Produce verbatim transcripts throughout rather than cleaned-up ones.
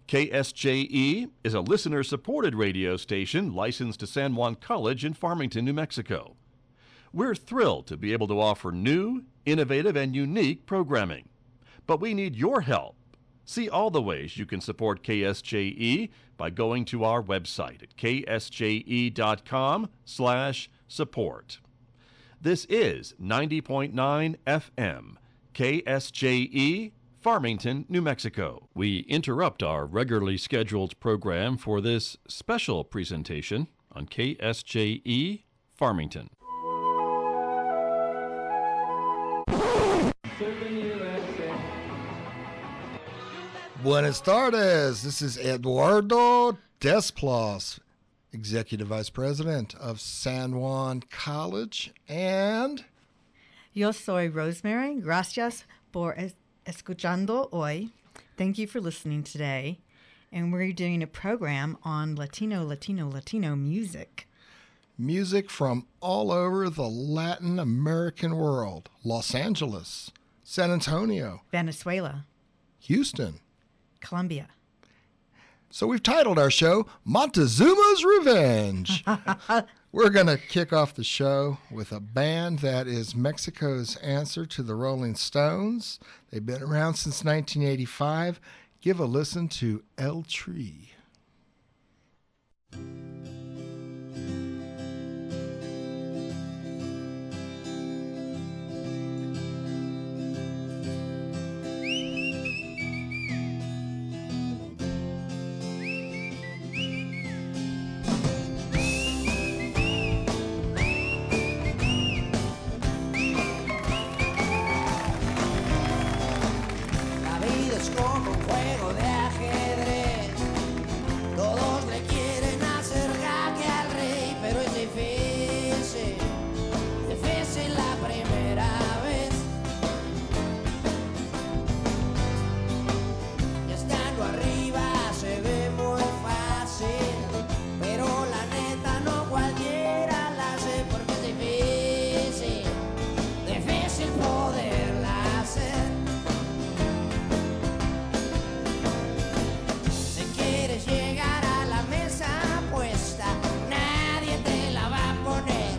K S J E is a listener-supported radio station licensed to San Juan College in Farmington, New Mexico. We're thrilled to be able to offer new, innovative, and unique programming. But we need your help. See all the ways you can support K S J E by going to our website at k s j e dot com slash support. This is ninety point nine F M, K S J E, Farmington, New Mexico. We interrupt our regularly scheduled program for this special presentation on K S J E, Farmington. Buenas tardes. This is Eduardo Desplos, Executive Vice President of San Juan College, and Yo soy Rosemary. Gracias por es- escuchando hoy. Thank you for listening today. And we're doing a program on Latino, Latino, Latino music. Music from all over the Latin American world. Los Angeles, San Antonio, Venezuela, Houston. Colombia. So we've titled our show Montezuma's Revenge. We're going to kick off the show with a band that is Mexico's answer to the Rolling Stones. They've been around since nineteen eighty-five. Give a listen to El Tri. Como un juego de ajedrez, todos le quieren hacer jaque al rey, pero es difícil, difícil la primera vez. Y estando arriba se ve muy fácil, pero la neta no cualquiera la hace porque es difícil, difícil poderla hacer. Llegar a la mesa puesta, nadie te la va a poner.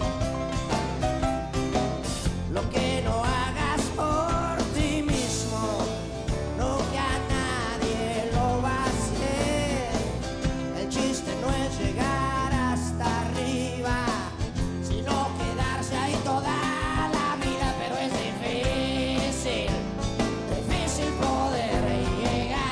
Lo que no hagas por ti mismo, nunca nadie lo va a hacer. El chiste no es llegar hasta arriba, sino quedarse ahí toda la vida, pero es difícil, difícil poder llegar.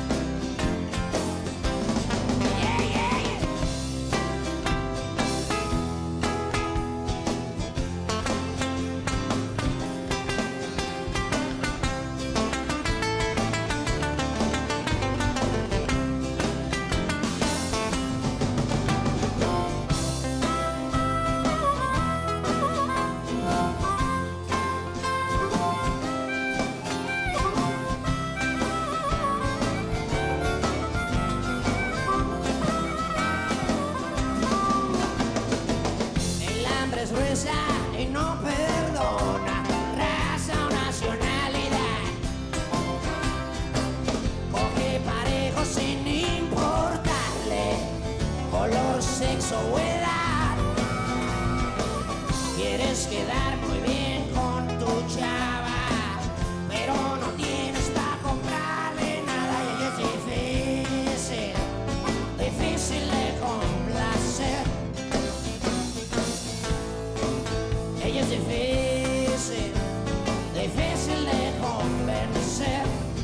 Y no perdona raza o nacionalidad. Coge parejo sin importarle color, sexo o edad. Quieres quedar muy bien con tu chava, pero no tienes para comprarle nada y es difícil, difícil de complacer. Ella es difícil, difícil de convencer.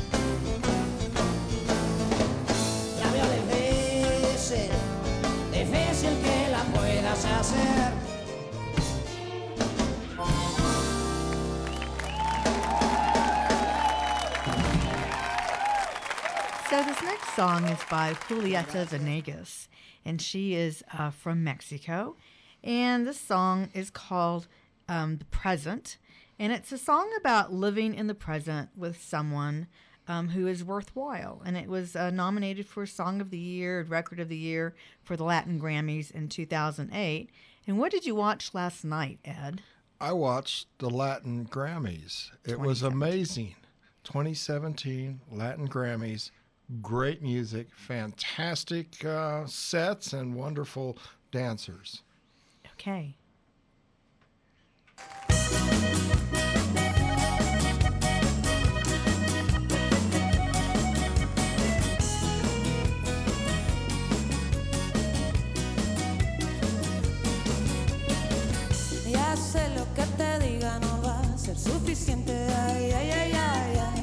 La veo difícil, difícil que la puedas hacer. So this next song is by Julieta Venegas, and she is uh, from Mexico. And this song is called um, The Present, and it's a song about living in the present with someone um, who is worthwhile. And it was uh, nominated for Song of the Year, Record of the Year for the Latin Grammys in two thousand eight. And what did you watch last night, Ed? I watched the Latin Grammys. It was amazing. twenty seventeen Latin Grammys. Great music, fantastic uh, sets, and wonderful dancers. Okay. Ya sé lo que te diga no va a ser suficiente, ay, ay, ay, ay, ay.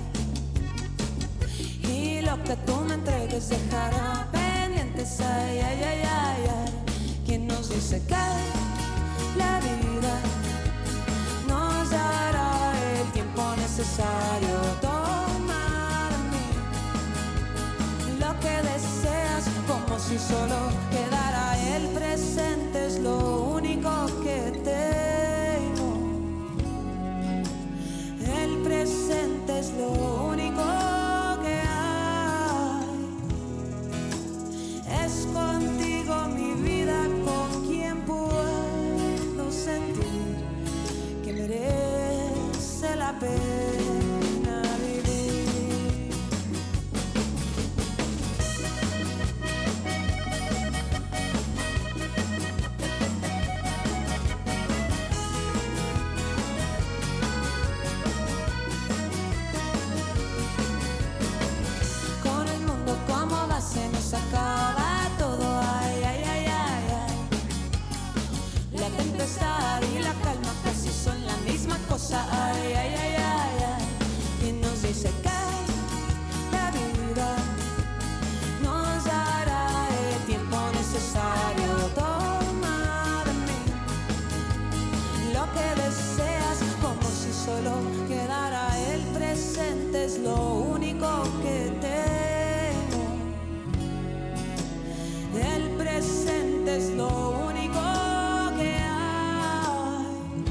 Y lo que tú me entregues dejará pendientes, ay, ay, ay, ay, ay. ¿Quién nos dice que la vida nos dará el tiempo necesario? Toma de mí lo que deseas, como si solo quedara el presente, es lo único que tengo. El presente es lo único que hay. Es contigo mi vida, con quien puedo sentir que merece la pena vivir. Con el mundo como base nos acaba todo, ay, ay, ay, ay, ay. La tempestad y la calma casi son la misma cosa, ay, ay, ay, ay, ay. ¿Quién nos dice que la vida nos dará el tiempo necesario? Toma de mí lo que deseas, como si solo quedara el presente, es lo único que tengo. El presente es lo único que hay.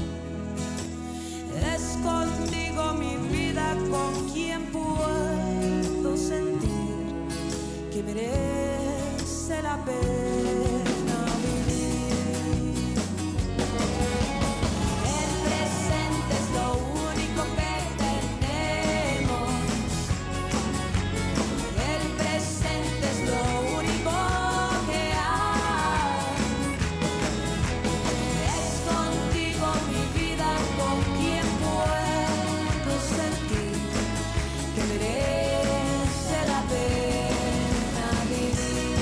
Es contigo mi vida, con quien puedo sentir que merece la pena vivir. El presente es lo único que tenemos. El presente es lo único que hay. Es contigo mi vida, con quien puedo sentir que merece la pena vivir.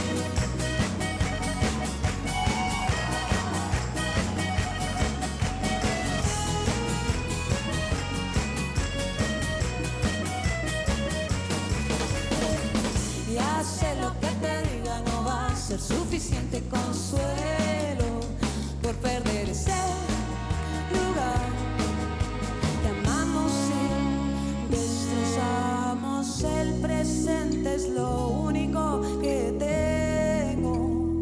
Ya sé lo que te diga no va a ser suficiente consuelo por perder ese lugar. Te amamos y destrozamos. El presente es lo único que tengo.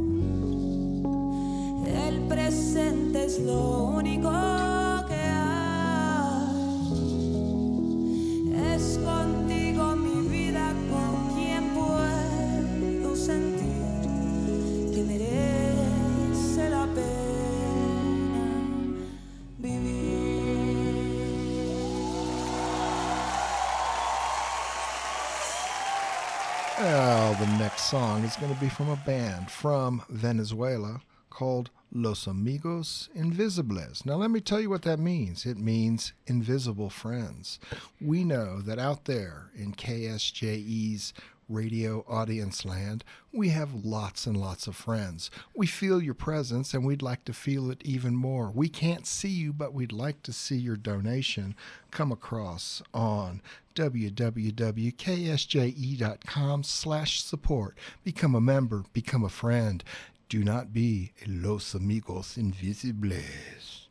El presente es lo único que hay. Es contigo mi vida, con quien puedo sentir que merece la pena vivir. Well, the next song is going to be from a band from Venezuela called Los Amigos Invisibles. Now, let me tell you what that means. It means invisible friends. We know that out there in K S J E's radio audience land, we have lots and lots of friends. We feel your presence, and we'd like to feel it even more. We can't see you, but we'd like to see your donation come across on w w w dot k s j e dot com slash support. Become a member, become a friend. Do not be Los Amigos Invisibles.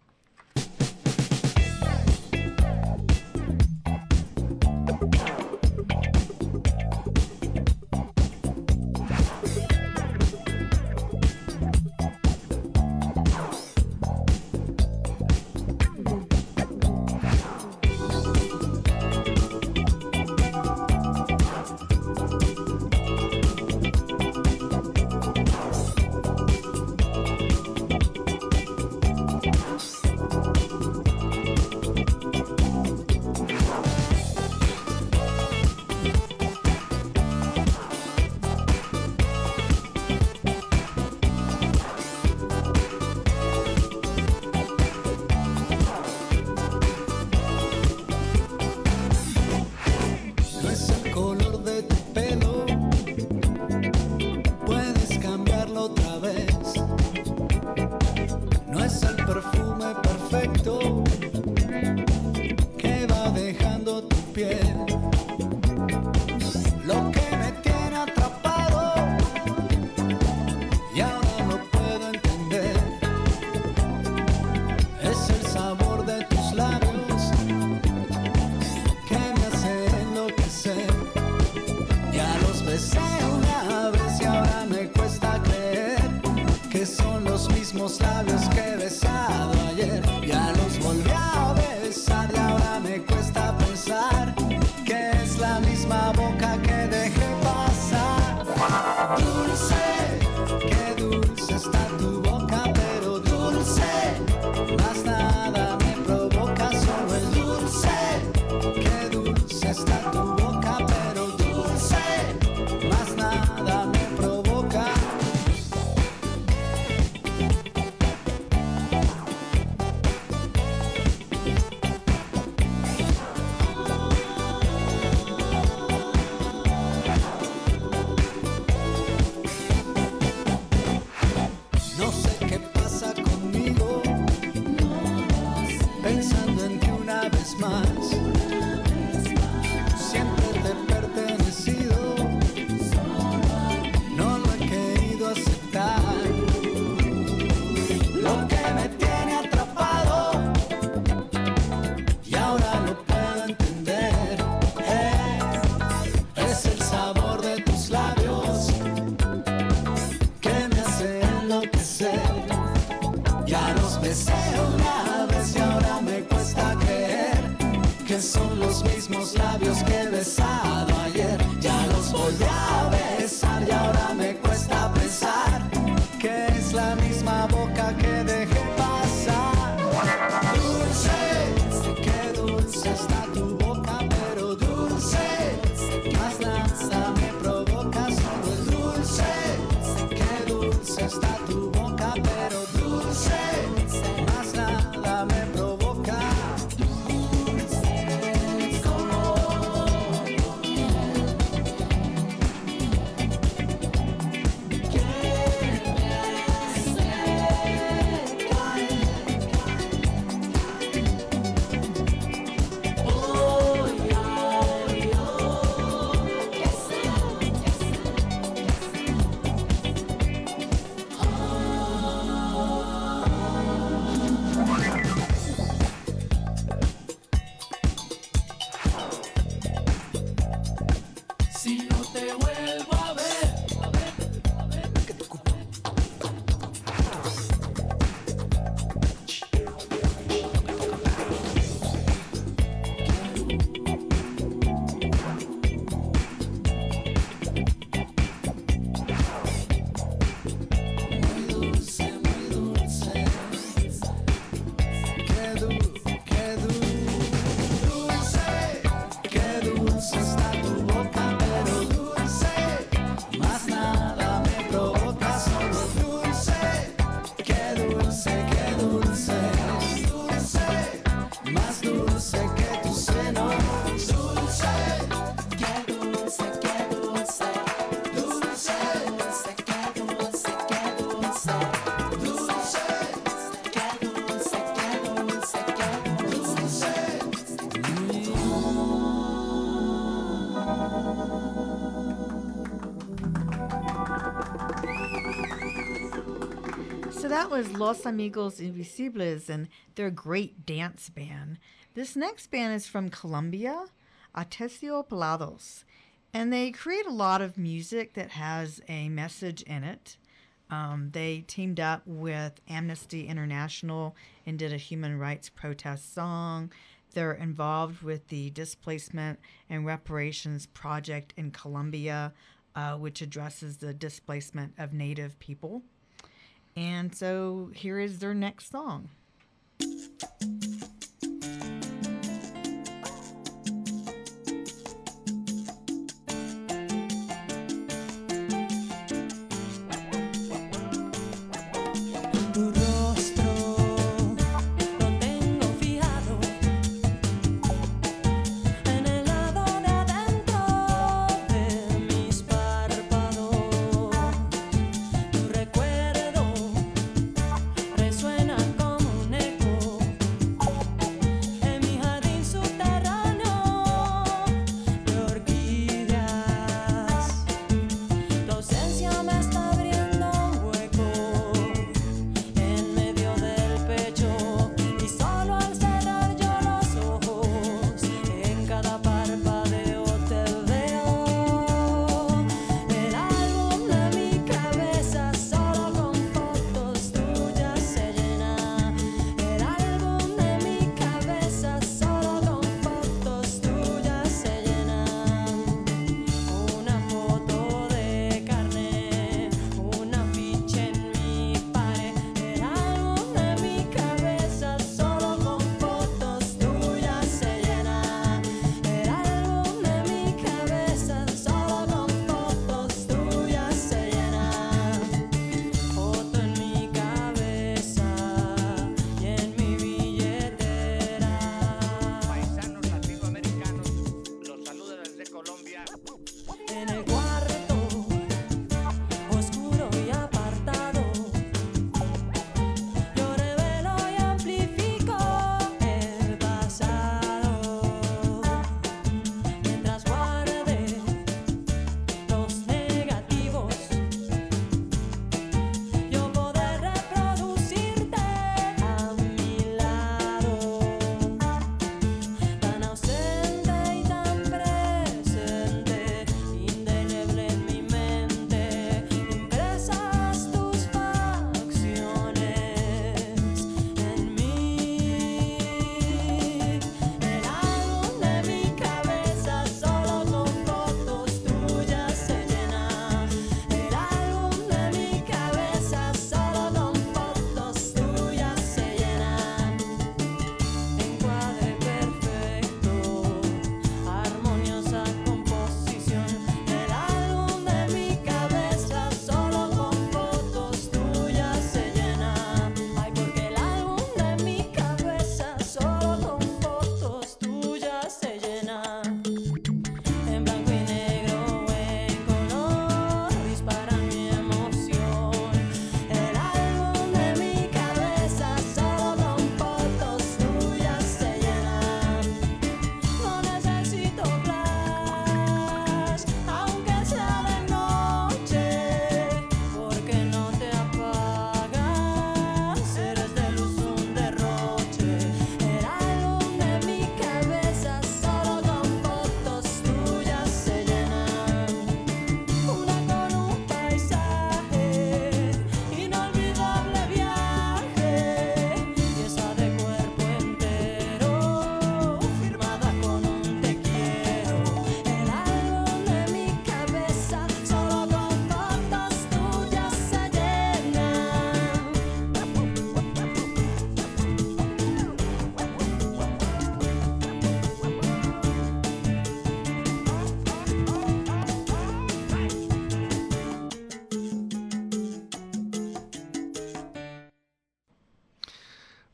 misma boca que dejé pasar. Dulce, qué dulce está tu boca, pero dulce, más nada me provoca, solo el dulce. Qué dulce está tu boca, pero dulce, más nada me provoca. No sé qué pasa conmigo, pensando en ti una vez más. Siempre te he pertenecido, no lo he querido aceptar. Lo que me tiene atrapado y ahora lo puedo entender, es, es el sabor de tus labios que me hace enloquecer. Ya los besé una vez y ahora me cuesta creer que son los mismos labios que he besado ayer. Ya los volví a besar y ahora me cuesta pensar que es la misma boca que dejé pasar. Dulce, qué dulce está tu boca, pero dulce, más nada me provoca, solo el dulce. Qué dulce está tu boca, pero dulce, más nada me provoca. Si no te vuelvo a ver, muy dulce, muy dulce. Qué dulce, qué dulce, qué dulce está tu boca, pero dulce, más nada me provoca, solo dulce. Qué dulce, qué dulce, dulce, más dulce que tu seno. Dulce, qué dulce, qué dulce, dulce, qué dulce, qué dulce, dulce, qué dulce, qué dulce, qué dulce. So that was Los Amigos Invisibles, and they're a great dance band. This next band is from Colombia, Aterciopelados, and they create a lot of music that has a message in it. Um, they teamed up with Amnesty International and did a human rights protest song. They're involved with the Displacement and Reparations Project in Colombia, uh, which addresses the displacement of Native people. And so here is their next song. Tu rostro lo tengo fijado en el lado de adentro de mis párpados. Tu recuerdo resuena como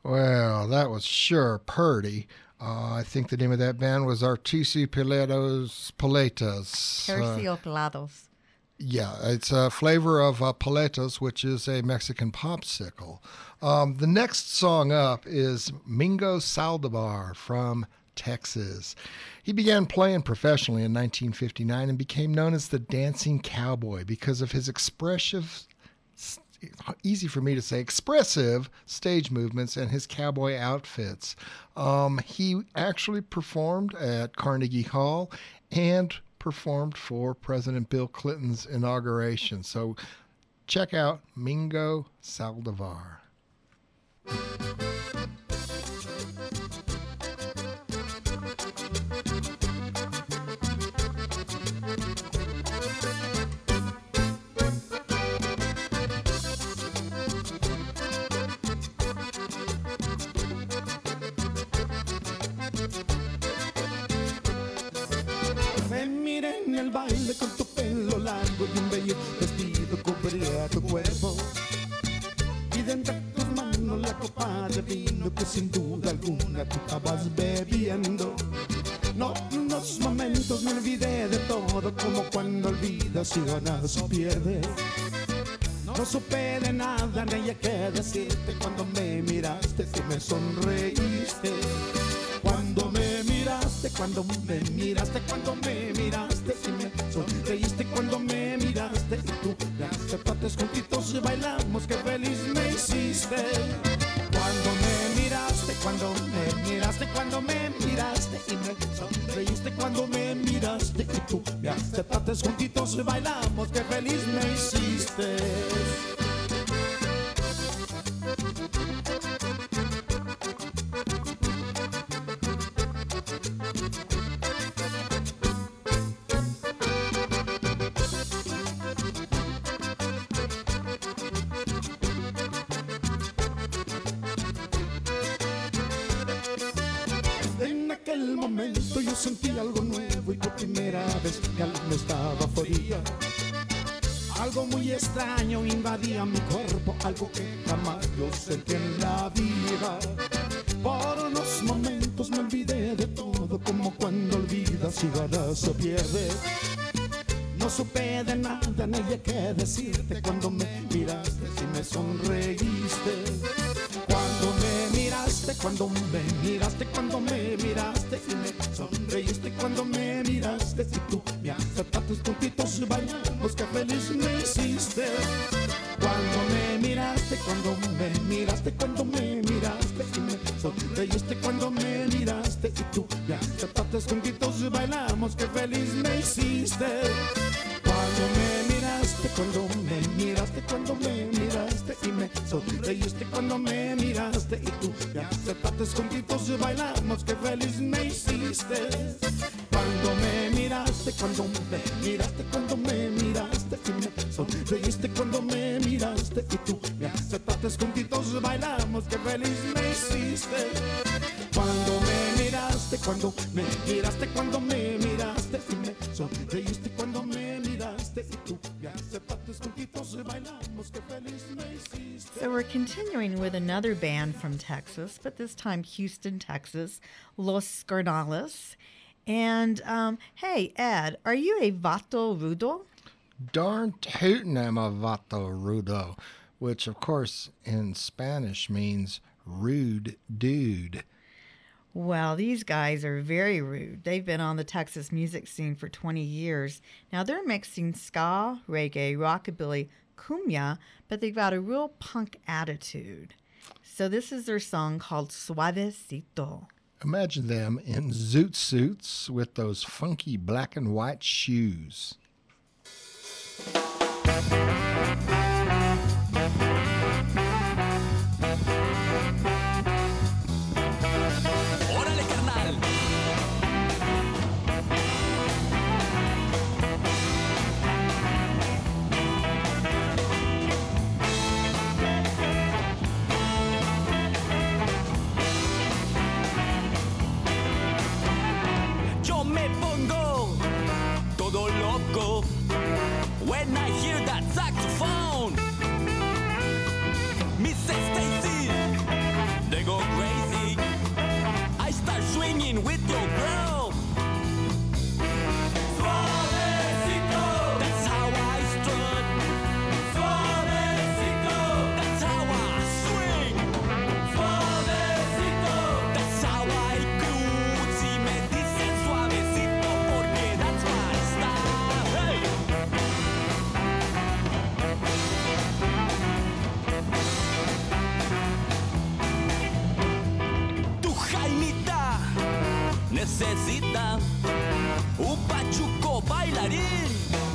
Well, that was sure purty. Uh, I think the name of that band was Artesipilatos Paletas. Uh, Terciopelados. yeah, it's a flavor of uh, paletas, which is a Mexican popsicle. Um, the next song up is Mingo Saldivar from Texas. He began playing professionally in nineteen fifty-nine and became known as the Dancing Cowboy because of his expressive, easy for me to say, expressive stage movements and his cowboy outfits. Um, he actually performed at Carnegie Hall and performed for President Bill Clinton's inauguration. So check out Mingo Saldivar. Me miré en el baile con tu pelo largo y un bello vestido cubría tu cuerpo. Y de entre tus manos la copa de vino que sin duda alguna tú estabas bebiendo. No, en unos momentos me olvidé de todo, como cuando olvidas y ganas o pierdes. No supe de nada, ni hay que decirte cuando me miraste y me sonreíste. Cuando me miraste, cuando me miraste, cuando me miraste y me sonreíste, cuando me miraste y tú me aceptaste juntitos y bailamos, qué feliz me hiciste. Cuando me miraste, cuando me miraste, cuando me miraste y me sonreíste, cuando me miraste y tú me aceptaste juntitos y bailamos, qué feliz me hiciste. En aquel momento yo sentí algo nuevo y por primera vez mi alma estaba fría. Algo muy extraño invadía mi cuerpo, algo que jamás yo sentí en la vida. Por unos momentos me olvidé de todo, como cuando olvidas y ganas o pierdes. No supe de nada, ni hay que decirte cuando me miraste y me sonreíste. Cuando me miraste, cuando me miraste, cuando me miraste y me sonreíste, cuando me miraste y tú me aceptaste juntitos y bailamos, qué feliz me hiciste. Cuando me miraste, cuando me miraste, cuando me miraste y me sonreíste, cuando me miraste y tú me aceptaste juntitos y bailamos, qué feliz me hiciste. Cuando me miraste, cuando me miraste, cuando me miraste y me sonreíste, cuando me miraste y tú me aceptaste juntitos y bailamos, qué feliz me hiciste. Cuando me miraste, cuando me miraste, cuando me miraste y me sonreíste, cuando me miraste y tú me aceptaste juntitos y bailamos, qué feliz me hiciste. Cuando me miraste, cuando me miraste, cuando me miraste y me sonreíste, cuando me miraste y tú me aceptaste juntitos y bailamos, qué feliz me hiciste. So we're continuing with another band from Texas, but this time Houston, Texas, Los Carnales. And um, hey, Ed, are you a vato rudo? Darn tootin' I'm a vato rudo, which of course in Spanish means rude dude. Well, these guys are very rude. They've been on the Texas music scene for twenty years. Now they're mixing ska, reggae, rockabilly, cumbia, but they've got a real punk attitude. So this is their song called Suavecito. Imagine them in zoot suits with those funky black and white shoes. ¡Órale, carnal! Yo me pongo todo loco when I hear that saxophone. suavecita, un pachuco bailarín,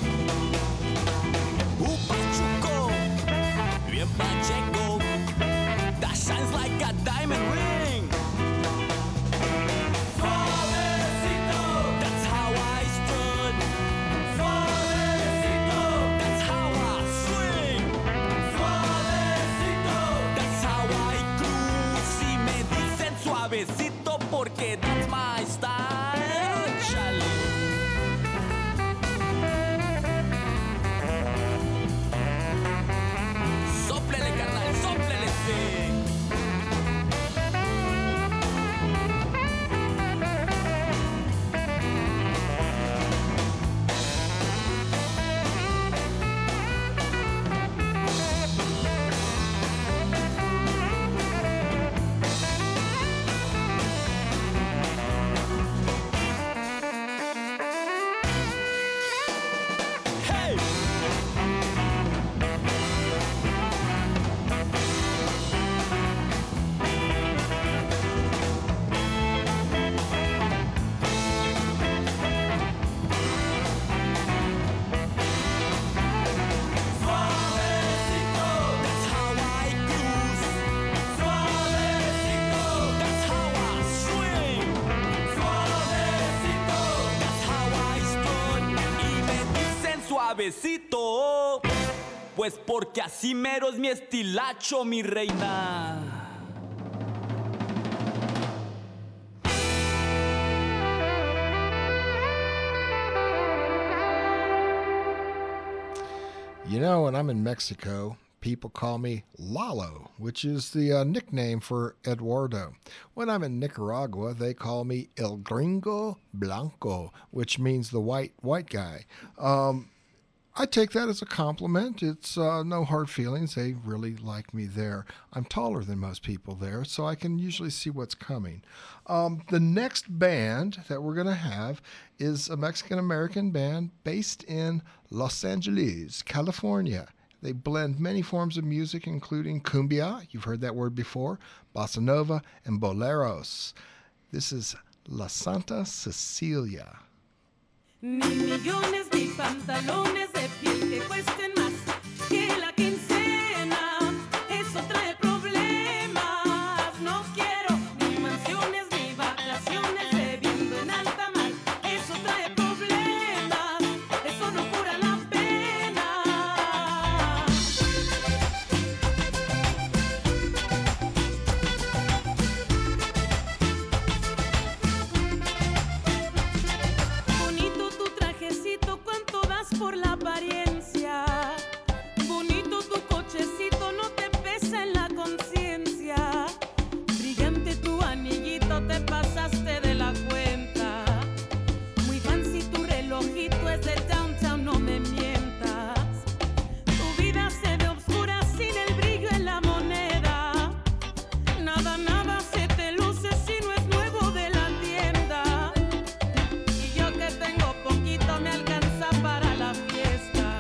un pachuco bien pacheco, that shines like a diamond ring. Suavecito, that's how I stood. Suavecito, that's how I swing. Suavecito, that's how I cruise. Y me dicen suavecito porque that's my style, chale. Sóplele, carnal, sóplele, sí. Hey! Suavecito, that's how I cruise. Suavecito, that's how I swing. Suavecito, that's how I stood. Y me dicen suavecito, pues porque así mero es mi estilacho, mi reina. You know, when I'm in Mexico, people call me Lalo, which is the uh, nickname for Eduardo. When I'm in Nicaragua, they call me El Gringo Blanco, which means the white white guy. Um, I take that as a compliment. It's uh, no hard feelings. They really like me there. I'm taller than most people there, so I can usually see what's coming. Um, the next band that we're going to have is a Mexican-American band based in Los Angeles, California. They blend many forms of music, including cumbia, you've heard that word before, bossa nova, and boleros. This is La Santa Cecilia. Ni millones ni pantalones de piel que cuesten más que la quincena. Eso trae problemas. No quiero ni mansiones ni vacaciones bebiendo en alta mar. Eso trae problemas. Eso no cura la pena. Bonito tu trajecito, cuánto das por la apariencia. Bonito tu cochecito, no te pesa en la conciencia. Brillante tu anillito, te pasaste de la cuenta. Muy fancy tu relojito, es del downtown, no me mientas. Tu vida se ve oscura sin el brillo en la moneda. Nada, nada se te luce si no es nuevo de la tienda. Y yo que tengo poquito me alcanza para la fiesta.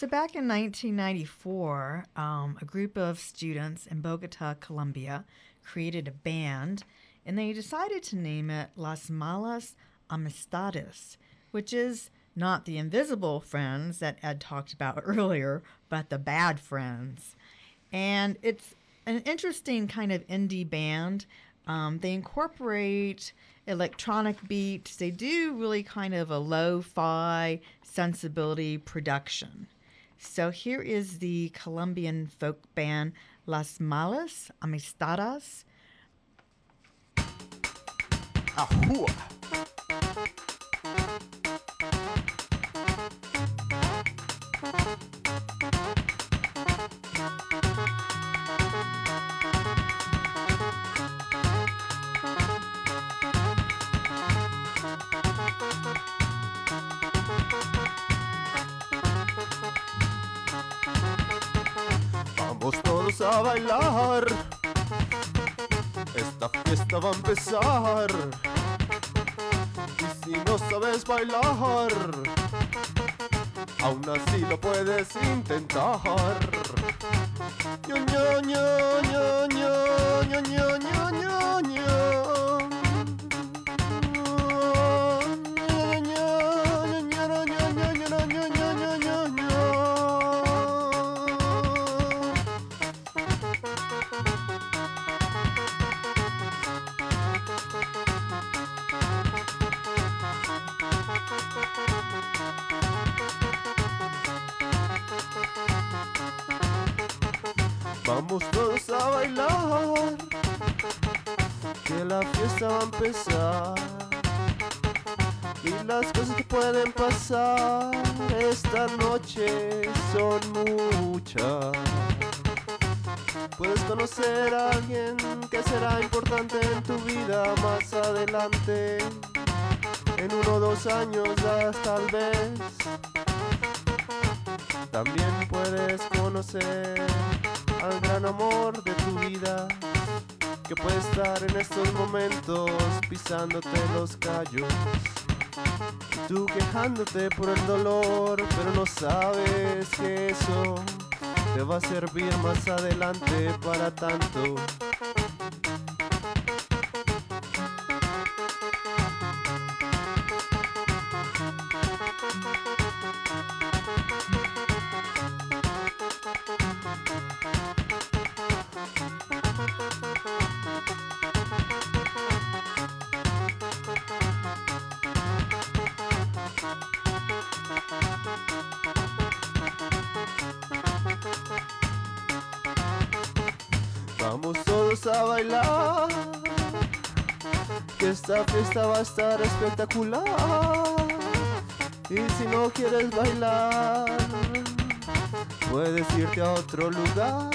back in nineteen ninety-four, um, a group of students in Bogota, Colombia, created a band, and they decided to name it Las Malas Amistades, which is not the invisible friends that Ed talked about earlier, but the bad friends. And it's an interesting kind of indie band. Um, they incorporate electronic beats. They do really kind of a lo-fi sensibility production. So here is the Colombian folk band Las Malas Amistades. Ahua. Vamos todos a bailar, esta fiesta va a empezar. Y si no sabes bailar, aún así lo puedes intentar. Ño, ño, ño, ño, ño, ño, ño, ño, ño, ño. Vamos todos a bailar, que la fiesta va a empezar. Y las cosas que pueden pasar esta noche son muchas. Puedes conocer a alguien que será importante en tu vida más adelante. En uno o dos años tal vez. También puedes conocer al gran amor de tu vida, que puede estar en estos momentos pisándote los callos. Y tú quejándote por el dolor, pero no sabes que eso te va a servir más adelante para tanto. Vamos todos a bailar, que esta fiesta va a estar espectacular. Y si no quieres bailar, puedes irte a otro lugar.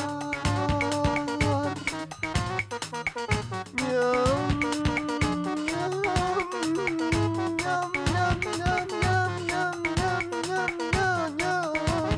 Ñam, ñam, ñam, ñam, ñam, ñam, ñam, ñam, ñam, ñam, ñam.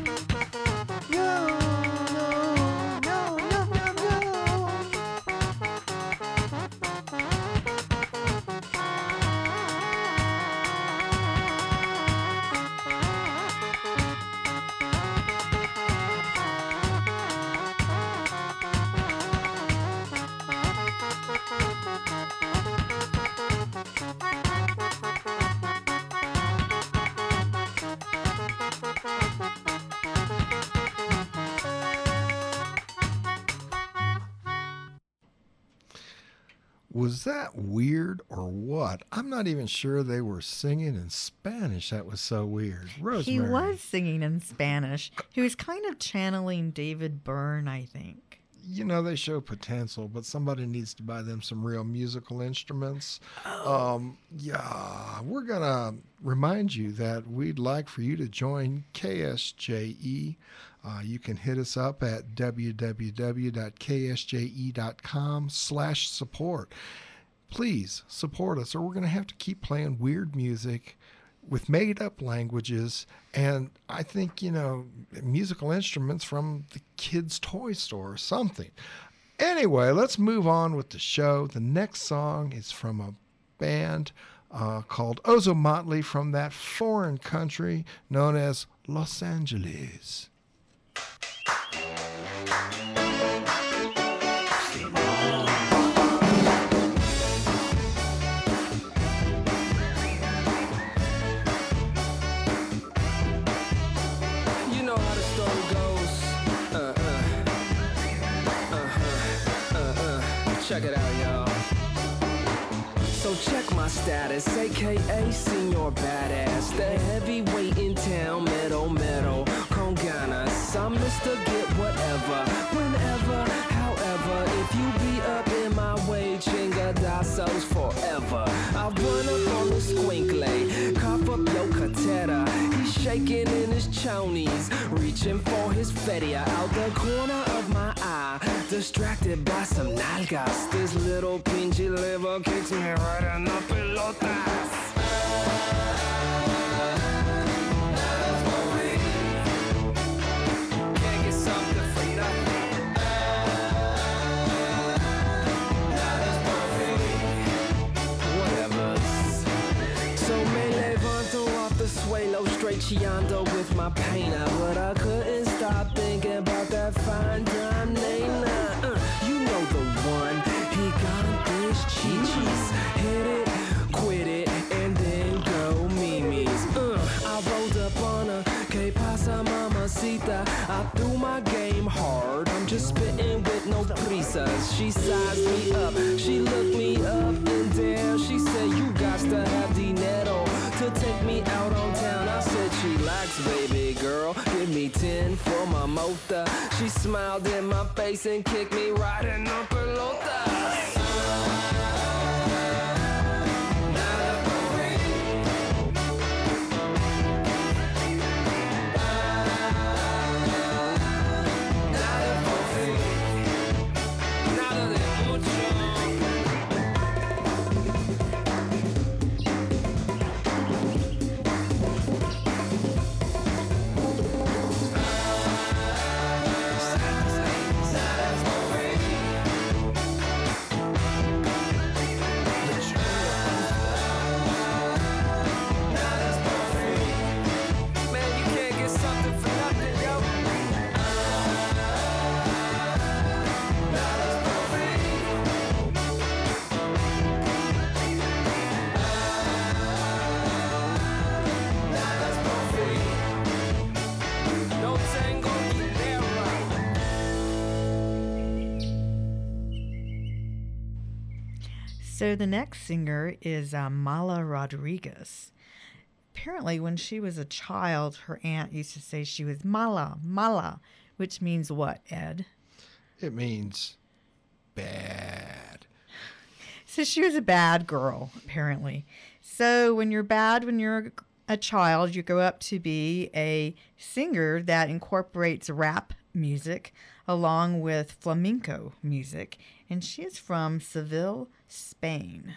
Was that weird or what? I'm not even sure they were singing in Spanish. That was so weird. Rosemary. He was singing in Spanish. He was kind of channeling David Byrne, I think. You know, they show potential, but somebody needs to buy them some real musical instruments. Oh. Um, yeah, we're going to remind you that we'd like for you to join K S J E. Uh, you can hit us up at w w w dot k s j e dot com slash support. Please support us, or we're going to have to keep playing weird music with made-up languages, and I think, you know, musical instruments from the kids' toy store or something. Anyway, let's move on with the show. The next song is from a band uh, called Ozomatli from that foreign country known as Los Angeles. You know how the story goes. Uh uh. Uh huh. Uh uh. Check it out, y'all. So check my status, aka Senior Badass, the heavyweight in town, metal, metal, con ganas. I'm Mister Get Whatever, whenever, however. If you be up in my way, chingadazos forever. I run up on the squinkly, cop up your cateta. He's shaking in his chonies, reaching for his feria out the corner of my eye, distracted by some nalgas. This little pinchy liver kicks me right in the pelotas. Can't get something for nothing. Whatever. So me levanto off the suelo, straight chillando with my painter, but I couldn't stop thinking about that fine dime Nena. Uh, you know the one. He got this chi-chis. Hit it, quit it, and then go Mimi's. Uh, I rolled up on her, que pasa mamacita. I threw my game hard, I'm just spitting with no prisas. She sized me up, she looked me up and down. She said, you got to have dinero to take me out on town. I said, chillax, baby girl, give me ten for my mota. She smiled in my face and kicked me right in the pelotas. So the next singer is uh, Mala Rodriguez. Apparently, when she was a child, her aunt used to say she was Mala, Mala, which means what, Ed? It means bad. So she was a bad girl, apparently. So when you're bad, when you're a child, you grow up to be a singer that incorporates rap music along with flamenco music. And she is from Seville, Spain.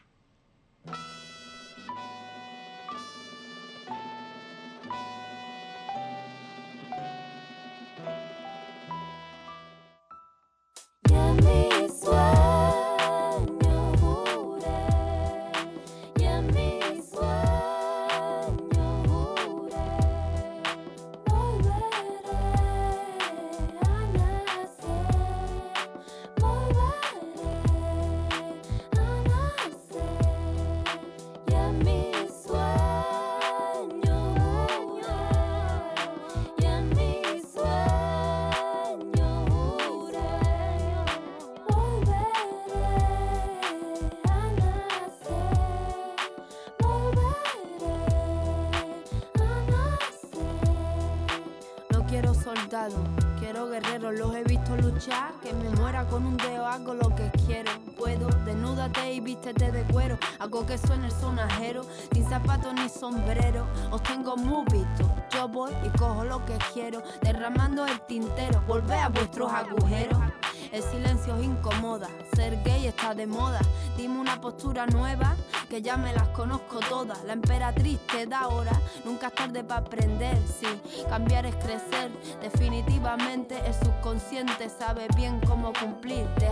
Quiero guerreros, los he visto luchar. Que me muera con un dedo, hago lo que quiero. Puedo, desnúdate y vístete de cuero. Hago que suene el sonajero, sin zapatos ni sombrero. Os tengo muy visto, yo voy y cojo lo que quiero. Derramando el tintero, volvé a vuestros agujeros. El silencio os incomoda, ser gay está de moda. Dime una postura nueva, que ya me las conozco todas. La emperatriz te da hora, nunca es tarde para aprender. Sí, cambiar es crecer, definitivamente el subconsciente sabe bien cómo cumplir. Deja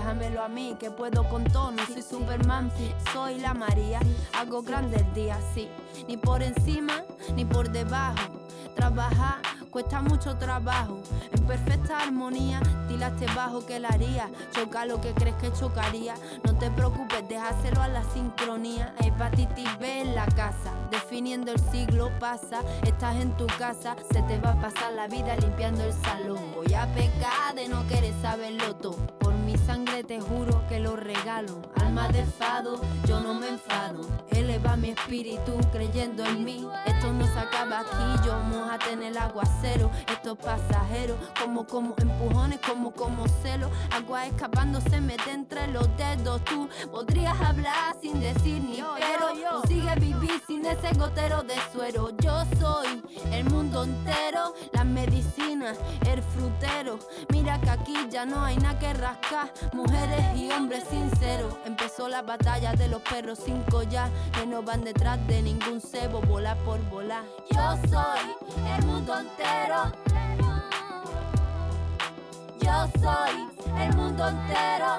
déjamelo a mí, que puedo con todo, no soy Superman, soy la María, hago grandes días, sí, ni por encima, ni por debajo, trabajar cuesta mucho trabajo, en perfecta armonía, tilaste bajo que la haría, choca lo que crees que chocaría, no te preocupes, déjaselo a la sincronía, hepatitis B en la casa, definiendo el siglo pasa, estás en tu casa, se te va a pasar la vida limpiando el salón, voy a pecar de no querer saberlo todo, por mi sangre te juro que lo regalo, alma de fado, yo no me enfado, eleva mi espíritu creyendo en mí, esto no se acaba aquí, yo mojate en el aguacero, estos pasajeros, como como empujones, como como celos, agua escapando se mete entre los dedos, tú podrías hablar sin decir ni pero, tú sigues vivir sin ese gotero de suero, yo soy el mundo entero, las medicinas, el frutero, mira que aquí ya no hay nada que rascar, mujeres y hombres sinceros, empezó la batalla de los perros sin collar, que no van detrás de ningún cebo, volar por volar, yo soy el mundo entero, yo soy el mundo entero,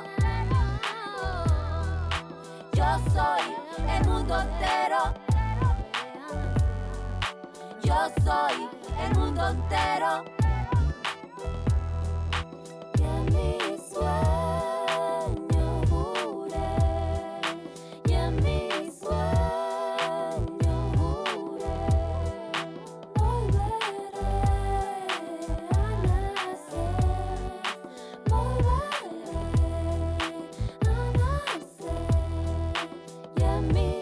yo soy el mundo entero, yo soy el mundo entero, y en mi sueño juré, y en mi sueño juré, volveré a nacer, volveré a nacer, y en mi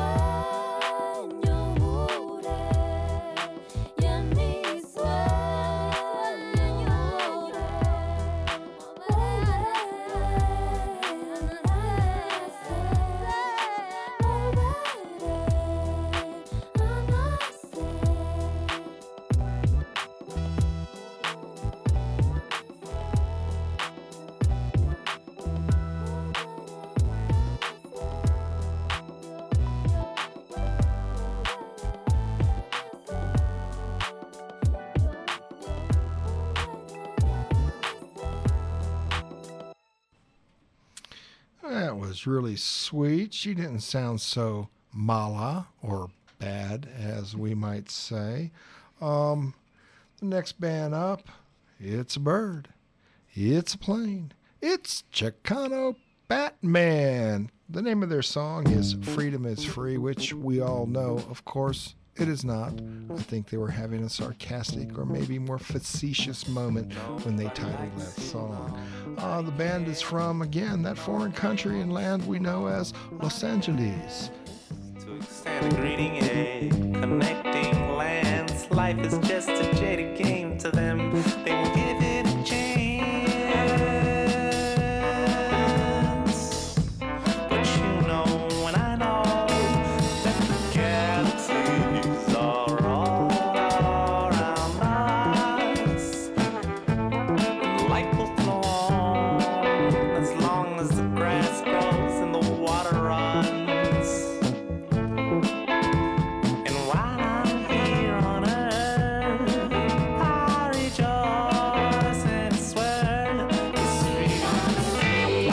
sueño juré, y en mi sueño juré, volveré a nacer, volveré That was really sweet. She didn't sound so mala or bad, as we might say. Um, the next band up, it's a bird. It's a plane. It's Chicano Batman. The name of their song is Freedom is Free, which we all know, of course, it is not. I think they were having a sarcastic or maybe more facetious moment when they titled that song. Uh, the band is from, again, that foreign country and land we know as Los Angeles. To extend a greeting, yeah, connecting lands. Life is just a jaded game to them. They will give it a chance. But you know, when I know that the galaxies are all around us, life will flow on as long as the grass grows and the water runs. And while I'm here on earth, I rejoice and swear it's freedom is free.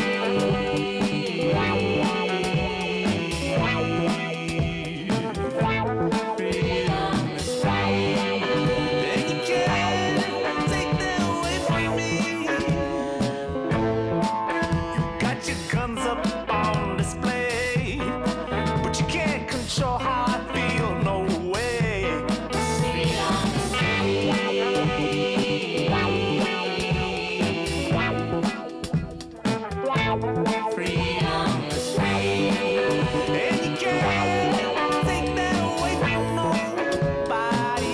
Freedom is free. And you can't take that away from me. You got your guns up on display, but you can't control how I feel, no way. Freedom is free. Freedom is free. And you can't take that away from nobody.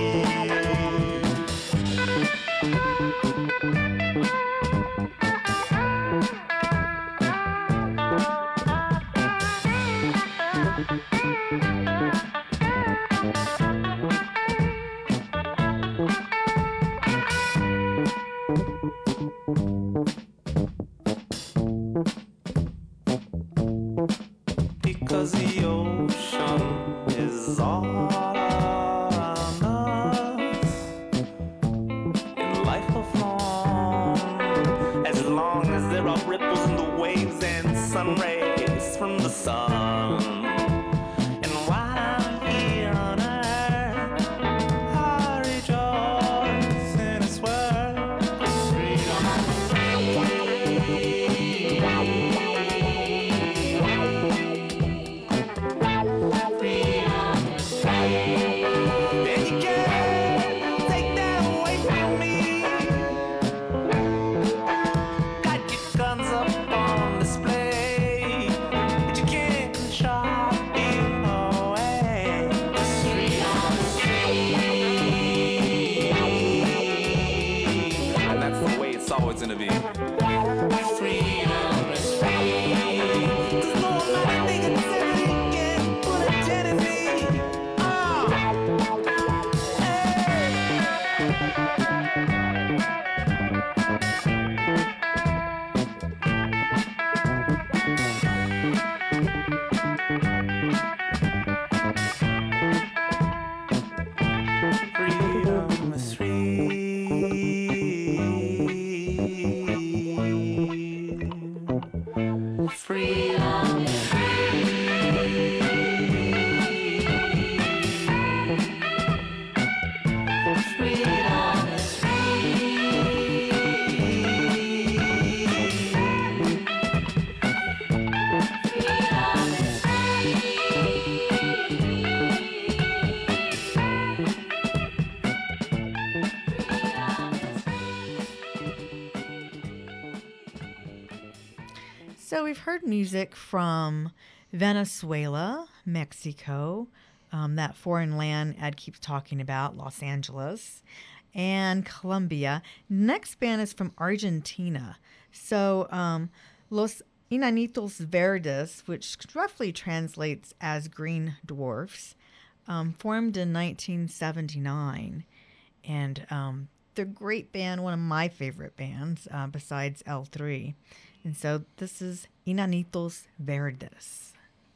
Because the ocean is all around us, and life will flow on as long as there are ripples in the waves and sun rays from the sun. And while I'm here on earth, I rejoice in His word. And you can't take that away from me. Got your guns up on display, but you can't sharp it away. And that's the way it's always gonna be. Freedom is free. There's no amount of negativity can put a dent in me. Ah. Freedom is free. Freedom is free. Freedom is So we've heard music from Venezuela, Mexico, um, that foreign land Ed keeps talking about, Los Angeles, and Colombia. Next band is from Argentina. So um, Los Enanitos Verdes, which roughly translates as Green Dwarfs, um, formed in nineteen seventy-nine. And um, they're a great band, one of my favorite bands, uh, besides L three. And so this is Enanitos Verdes.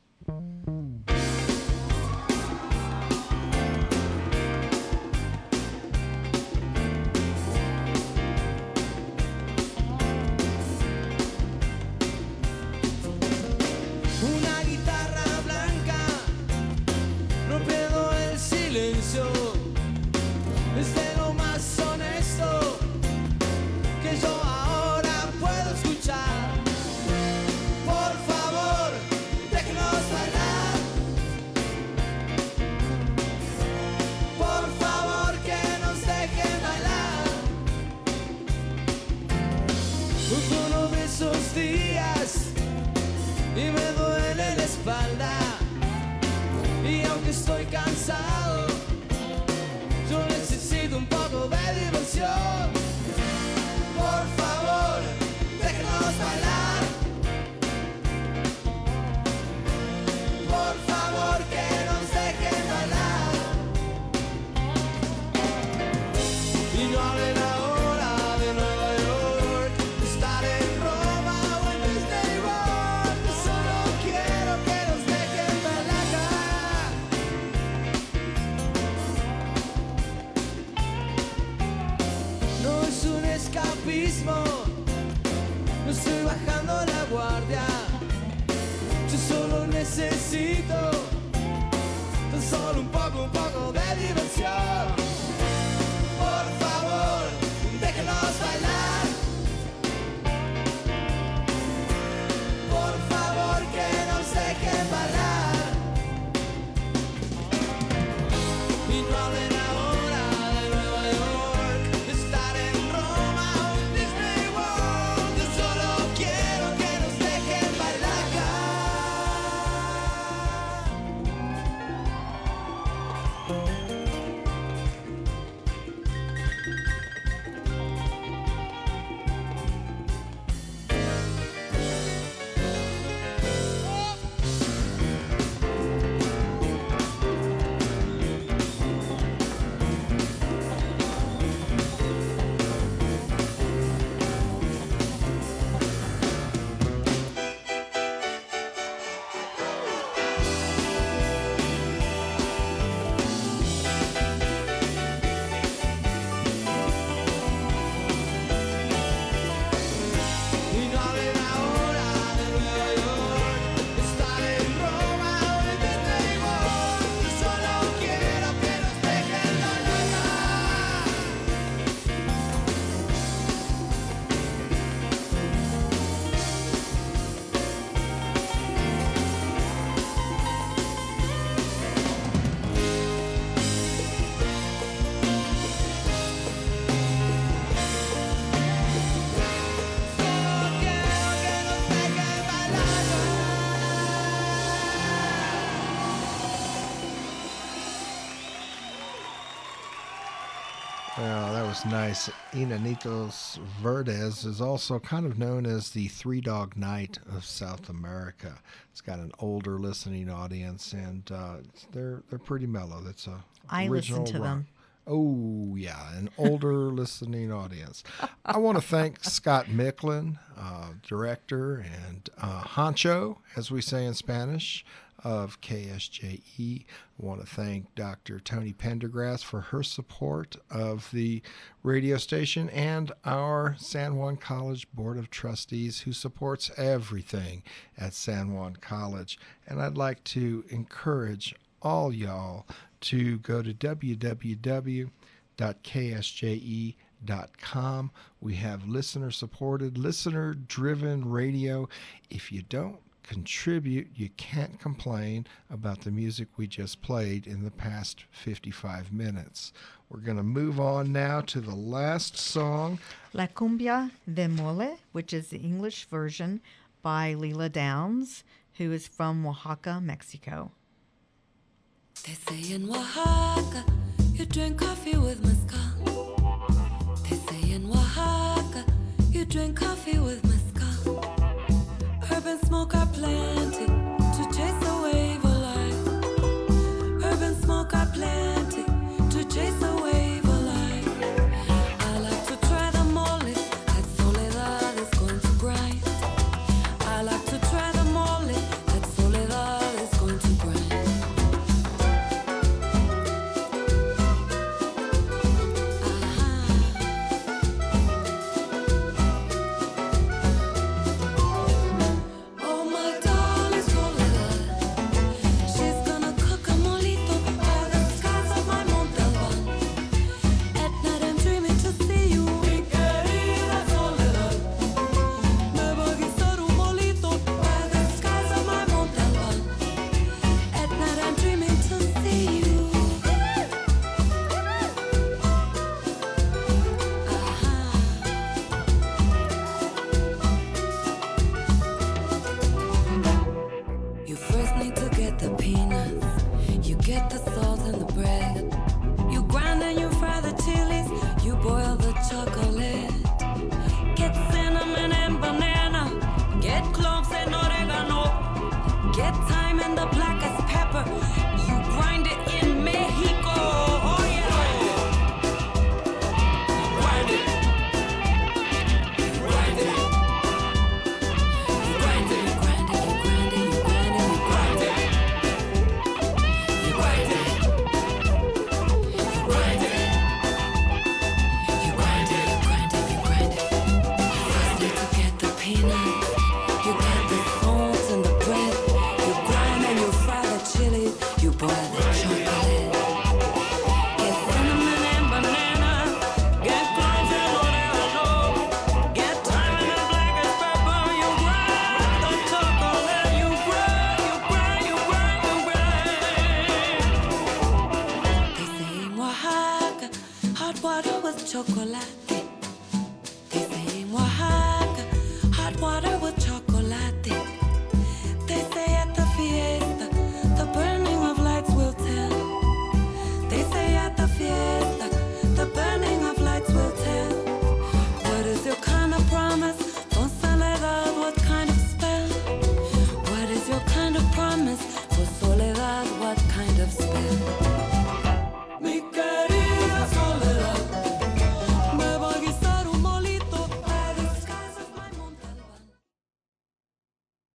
Una guitarra blanca rompiendo el silencio. Es de lo más honesto que yo ahora puedo escuchar. Por favor, déjenos bailar. Por favor, que nos dejen bailar. Fue uno de esos días y me duele la espalda. Y aunque estoy cansado, yo necesito un poco de diversión. Por favor, déjenos bailar. Por favor, que nos dejen bailar. Y no hablen ahora de Nueva York, de estar en Roma o en Disney World. Yo solo quiero que nos dejen bailar. No es un escapismo, no estoy bajando la guardia. Yo solo necesito tan solo un poco, un poco de diversión. Por favor, déjenos bailar. Por favor, que nos dejen bailar. Y no hablen ahora de Nueva York, de estar en Roma o en Disney World. Yo solo quiero que nos dejen bailar acá. Well, that was nice. Enanitos Verdes is also kind of known as the Three Dog Night of South America. It's got an older listening audience, and uh, they're they're pretty mellow. That's a I listen original to rock. them. Oh, yeah, an older listening audience. I want to thank Scott Micklin, uh, director and uh, honcho, as we say in Spanish, of K S J E. I want to thank Doctor Tony Pendergrass for her support of the radio station and our San Juan College Board of Trustees, who supports everything at San Juan College. And I'd like to encourage all y'all to go to w w w dot k s j e dot com. We have listener supported, listener driven radio. If you don't contribute, you can't complain about the music we just played in the past fifty-five minutes. We're going to move on now to the last song, La Cumbia de Mole, which is the English version by Leela Downs, who is from Oaxaca, Mexico. They say in Oaxaca, you drink coffee with mezcal. They say in Oaxaca, you drink coffee with mezcal.